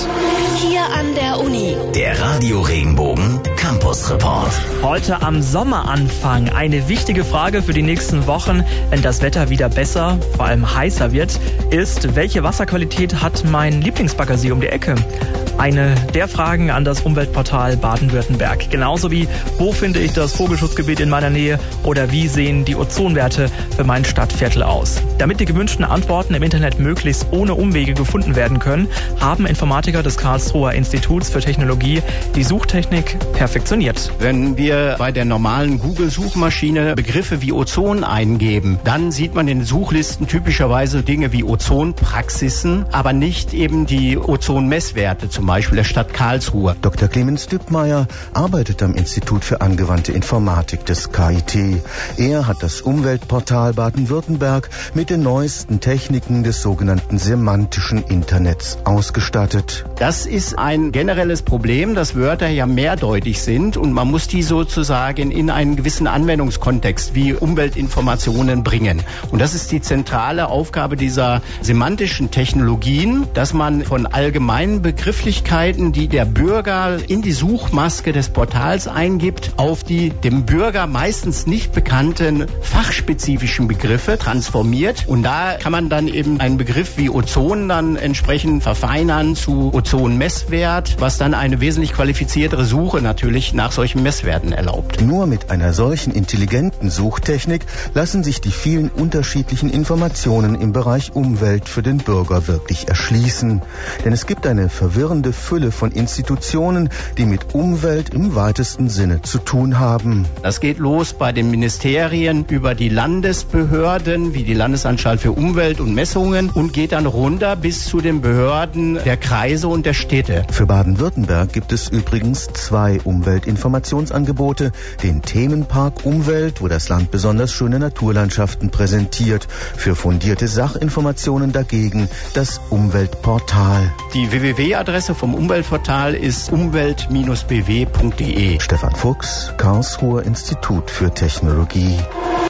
Hier an der Uni. Der Radio Regenbogen Campus Report. Heute am Sommeranfang eine wichtige Frage für die nächsten Wochen, wenn das Wetter wieder besser, vor allem heißer wird, ist, welche Wasserqualität hat mein Lieblingsbaggersee um die Ecke? Eine der Fragen an das Umweltportal Baden-Württemberg. Genauso wie, wo finde ich das Vogelschutzgebiet in meiner Nähe oder wie sehen die Ozonwerte für mein Stadtviertel aus? Damit die gewünschten Antworten im Internet möglichst ohne Umwege gefunden werden können, haben Informatiker des Karlsruher Instituts für Technologie die Suchtechnik perfektioniert. Wenn wir bei der normalen Google-Suchmaschine Begriffe wie Ozon eingeben, dann sieht man in den Suchlisten typischerweise Dinge wie Ozonpraxisen, aber nicht eben die Ozonmesswerte, zum Beispiel der Stadt Karlsruhe. Dr. Clemens Düppmeier arbeitet am Institut für angewandte Informatik des KIT. Er hat das Umweltportal Baden-Württemberg mit den neuesten Techniken des sogenannten semantischen Internets ausgestattet. Das ist ein generelles Problem, dass Wörter ja mehrdeutig sind und man muss die sozusagen in einen gewissen Anwendungskontext wie Umweltinformationen bringen. Und das ist die zentrale Aufgabe dieser semantischen Technologien, dass man von allgemeinen Begrifflichkeiten, die der Bürger in die Suchmaske des Portals eingibt, auf die dem Bürger meistens nicht bekannten fachspezifischen Begriffe transformiert. Und da kann man dann eben einen Begriff wie Ozon dann entsprechend verfeinern zu Ozonmesswert, was dann eine wesentlich qualifiziertere Suche natürlich nach solchen Messwerten erlaubt. Nur mit einer solchen intelligenten Suchtechnik lassen sich die vielen unterschiedlichen Informationen im Bereich Umwelt für den Bürger wirklich erschließen. Denn es gibt eine verwirrende Fülle von Institutionen, die mit Umwelt im weitesten Sinne zu tun haben. Das geht los bei den Ministerien über die Landesbehörden, wie die Landesanstalt für Umwelt und Messungen, und geht dann runter bis zu den Behörden der Kreise und der Städte. Für Baden-Württemberg gibt es übrigens 2 Umweltinformationsangebote. Den Themenpark Umwelt, wo das Land besonders schöne Naturlandschaften präsentiert. Für fundierte Sachinformationen dagegen das Umweltportal. Die www-Adresse vom Umweltportal ist umwelt-bw.de. Stefan Fuchs, Karlsruher Institut für Technologie.